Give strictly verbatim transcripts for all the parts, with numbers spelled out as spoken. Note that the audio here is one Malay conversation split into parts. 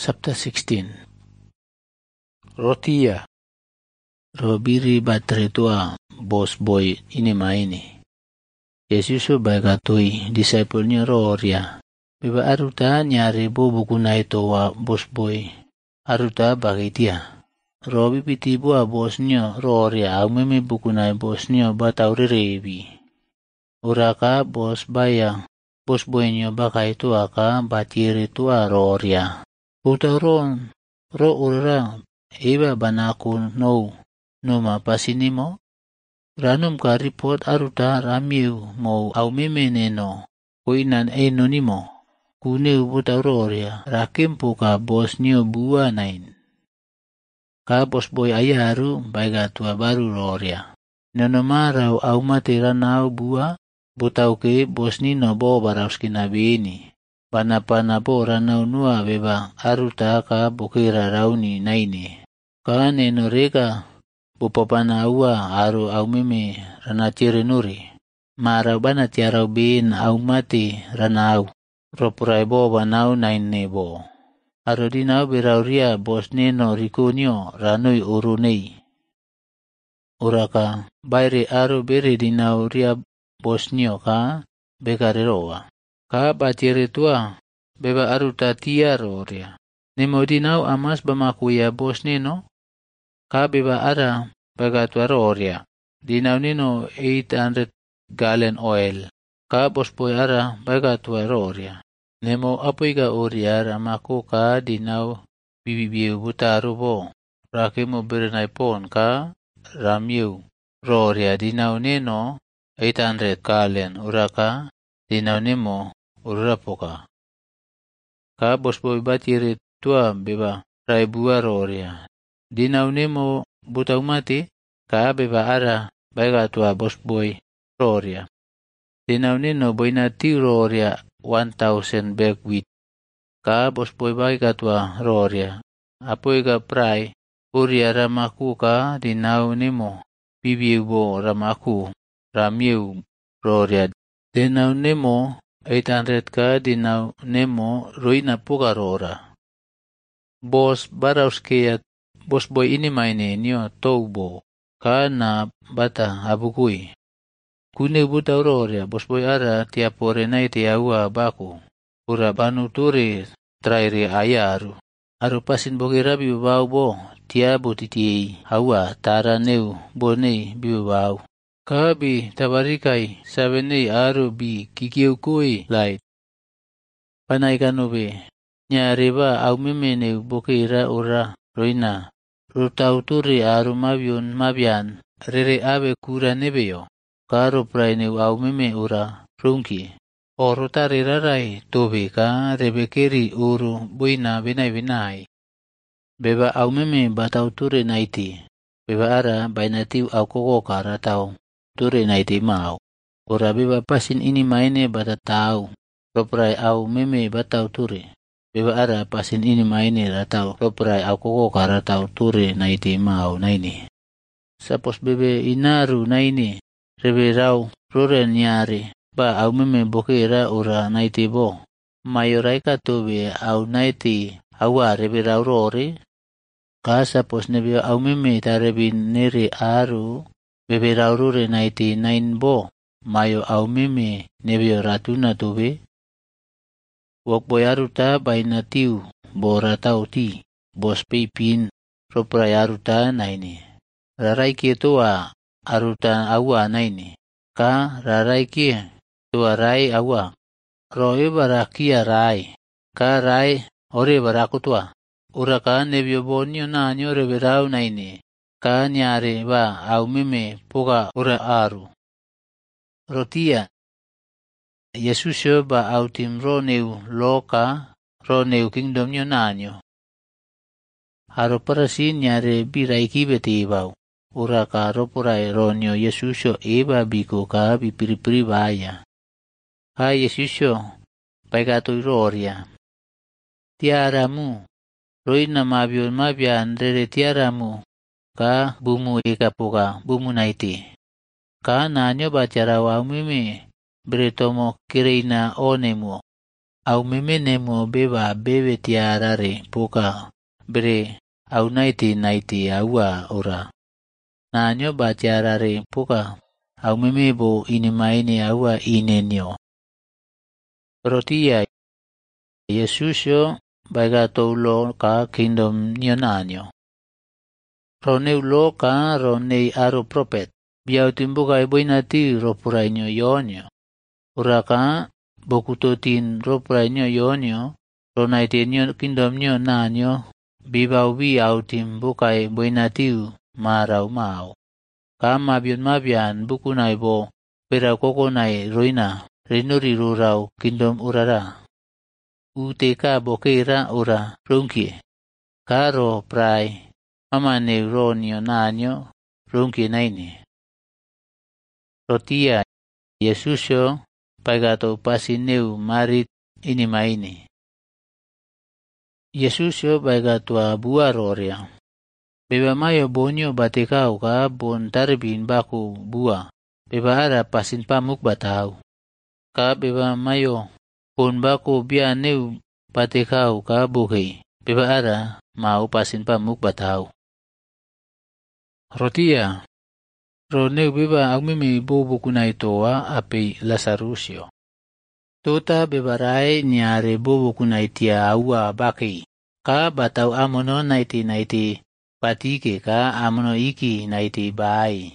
Sabta sixteen. Rotia. Robiri batre tua bos boy ini maini. Yesusu bagatui disciple-nya roria. Beba aruta nyari bo buku na ito wa bos boy. Aruta bagi dia. Robi piti bua bosnya roria au meme buku na bosnya batau rerebi. Uraka bos baya. Bos boynya baka itu aka batiri tua roria. Utaron ro ura iba banaku no noma pasinimo ranum ka report aruta ramiu mo au memeneno kuinan enonimo kuneu butaroria rakempo ka bos nyo bua nain ka bos boy ayaru baiga tua baru roria nono marau au mate ranau bua butau ke bos nino bo barauskina bini Panapana po ranau nua beba aruta ka bukira rauni naini. Ka neno reka bupapana ua aru au meme ranacire nuri. Marau bana tiarau bin au mati ranau. Ropurai bo banau naine bo. Aru dinau berauria bos neno rikunyo ranui urunei. Uraka bairi aru beri dinau ria bos nyo ka bekareroa. Ka batire tua beba aruta tia roria. Nemo dinau amas bamakuya bos nino. Ka beba ara bagatua roria. Dinau nino eight hundred gallon oil. Ka bos boy ara bagatua roria. Nemo apoiga oria ramaku ka dinau bibibiu butaru bo. Rakemo berenai pon ka ramiu roria dinau nino eight hundred gallon uraka. Dinau nemo urapoka. Ka bos boy batire tua beba raibua roria. Dinau nemo butau mati ka beba ara baiga tua bos boy roria. Dinau neno boina ti roria one thousand bag wheat. Ka bos boy baiga tua roria. Apoiga prai uria ramaku ka dinau nemo bibiu bo ramaku ramiu roria. Dinau nemo eight hundred ka dinau nemo ruina pugarora. Bos barauskeat bos boy ini maine nyo toubo ka na bata abukui. Kune buta roria bos boy ara tiapore nai tiaua baku. Ura banu turi trairi ayaru. Aru pasin bogi rabi bau bo tiabu titiei hawa tara neu bonei bibau. Kabi tabarikai sabenei aru bi kikiu kui lai. Panai kanube nyariba au memene bukira ura roina. Rutau turi aru mabion mabian rere abe kura nebeyo. Karo praine au meme ura rungki. Oro tari rarai tobe ka rebekeri uru buina benai benai. Beba au meme batau turi naiti. Beba ara bainatiu au koko karatau. Ture naiti mau. Ora beba pasin ini maine bata tau. Roprai au meme batau ture. Beba ara pasin ini maine ratau. Roprai au koko karatau ture naiti mau naini. Sapos bebe inaru naini. Rebe rau rore nyari. Ba au meme bokera ora naiti bo. Mayorai katobe au naiti. Awa rebe rau rore. Ka sapos nebe au meme tarebi nere aru. Bebe raurure naiti nain bo, mayo au meme nebio ratuna tobe. Wok boy aruta baina tiu, bo ratau ti, bos pipin, roprai aruta naini. Rarai kie toa aruta awa naini. Ka rarai kie toa rai awa. Roe barakia rai. Ka rai ore baraku toa. Uraka nebio bonyo nanyo reberau naini. Ka nyare ba au meme poga ura aru. Rotia. Yesusyo ba au tim roneu loka roneu kingdom nyo nanyo. Haro parasin nyare birai kibeti bau. Ura ka ropurai ronyo Yesusyo eba biko ka bipiri-piri baya. Ha Yesusyo paikatoi roria. Tiaramu. Roina mabion mabian rere tiaramu. Ka bumu ika puka bumu naiti. Ka nanyo bacara wa mimi beritomo kireina onemo. au memene mo beba bebe tiarare poka bere au naiti naiti aua ora. Nanyo ba tiarare poka au meme bo inimaini aua inenyo. Rotia Yesusyo baiga toulo ka kingdom nyo nanyo. Roneu lo ka ronei aro prophet. Biau timbuka iboinati ropurainyo yonyo. Uraka bokutotin ropurainyo yonyo. Ronaitinyo kingdom nyo nanyo. Bibau bi au timbuka iboinatiu marau mau. Ka mabion mabian bukunai bo pera kokonai roina rinuri rurau kingdom urara. Uteka bokera ura rungkie. Karo prai mama neuronio nanyo rungkie naini. Rotia Yesusyo pagato pasineu marit ini maini. Yesusyo pagato bua roria. Beba mayo bonyo batekau ka bon tarbin baku bua. Beba ara pasin pamuk batau. Ka beba mayo bon baku bianeu batekau ka buhi. Beba ara mau pasin pamuk batau. Rotia roneu beba agmimi bobo kunai toa api Lasarusyo. Tota beba rai nyare bobo kunai tia aua baki. Ka batau amono naiti naiti patike ka amono iki naiti bai.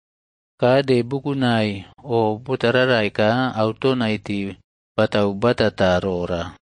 Ka de bukunai o putararai ka auto naiti batau batata rora.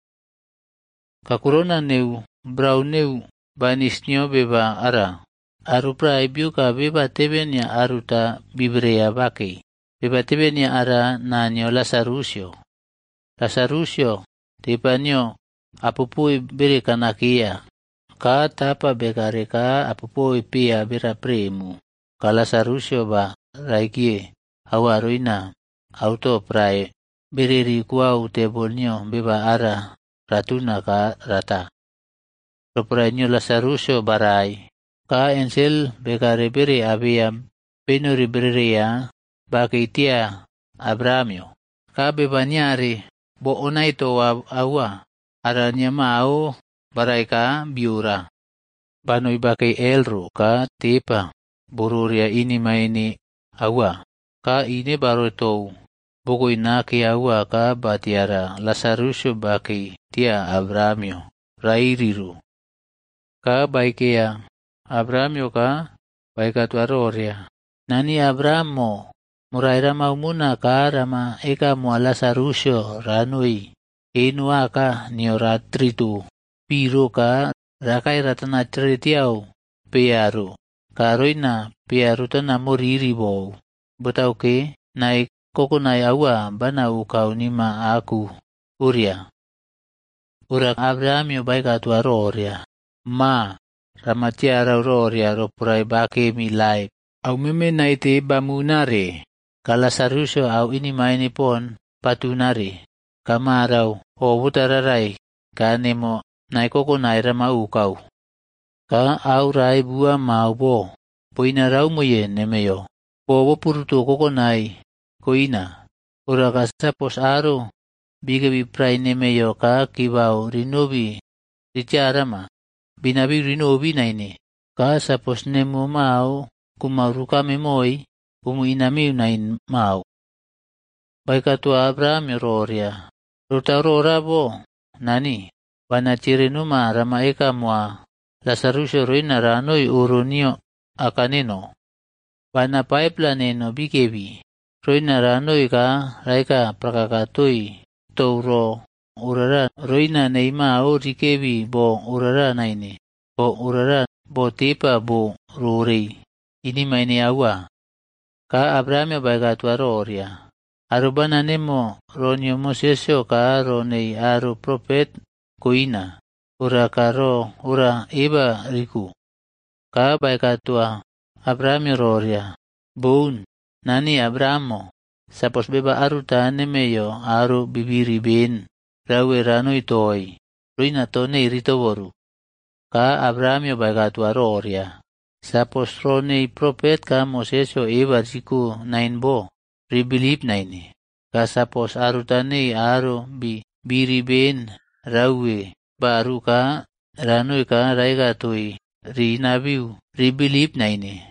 Kakurona neu brau neu banisnyo beba ara. Arupra ibiu ka beba tebenya aruta bibrea baki. Beba tebenya ara nanyo Lasarusyo. Lasarusyo tepanyo apupui beri kanakia. Ka tapa bekare ka apupui pia bera premu. Ka Lasarusyo ba raikie awaruina auto prai bereri kuau tebonyo beba ara ratuna ka rata. Ropranyo Lasarusyo barai. Ka ensel bekare beri abia penuri beria baki tia Abramyo. Ka beba nyari bo onai to awa aranya mau barai ka biura. Banoi baki elru ka tipa bururia ini maini awa. Ka ini baru to bukui naki awa ka batiara Lasarusyo baki tia Abramyo rairiru. Ka baikea Abramyo ka baika tuaroria. Nani Abramo muraira maumuna ka rama eka mua Lasarusyo ranui. Inua ka nioratritu. Piro ka rakai ratana tritiau piaru. Karoina piaru tana moriri bou. Betau ke naik kokonai awa bana ukau nima aku uria. Urak Abramyo baika tuaroria. Ma ramatia rauroria ropurai bake milai. Au meme naiti bamunare. Ka Lasarusyo au ini maini pon patunare. Kamarau o butararai ka nemo naikoko naira mau kau. Ka au rai bua mau bo. Poina rau moye nemeyo. Bo puruto koko nai koina. Ura ka sapos aro. Biga biprai nemeyo ka kibau rinobi. Ricarama. Binabi rinobi naini. Ka sapos nemo mau. Kumauru kami moi. Kumu inami nain mau. Baika tua Abraham roria. Ruta rora bo. Nani. Wana cirenuma rama eka mua. Lasarusyo roina ranoi uronio akaneno. Wana paiplaneno bikebi. Roina ranoi ka raika prakakatoi. Touro urara roina neima o rikebi bo urara naini. Bo urara bo tipa bo ruri. Ini maini awa. Ka Abraham baika tuaroria. Arubana nemo ronyo mosesyo ka ronei aru prophet koina. Ura karo ura iba riku. Ka baika tua Abraham roria. Bun. Nani Abrahamo. Sapos beba aruta nemeyo aru bibiri bin. Rawe rano itoi. Ruina tone irito boru. Ka Abraham baika tua roria. Sapos ronei prophet ka mosesyo iba riku nain bo. Ribilip naini. Kasapos arutani aru bi biriben, rawe, baru ka, ranoy ka, raiga toy, ri nabiw, ri bilip na ini.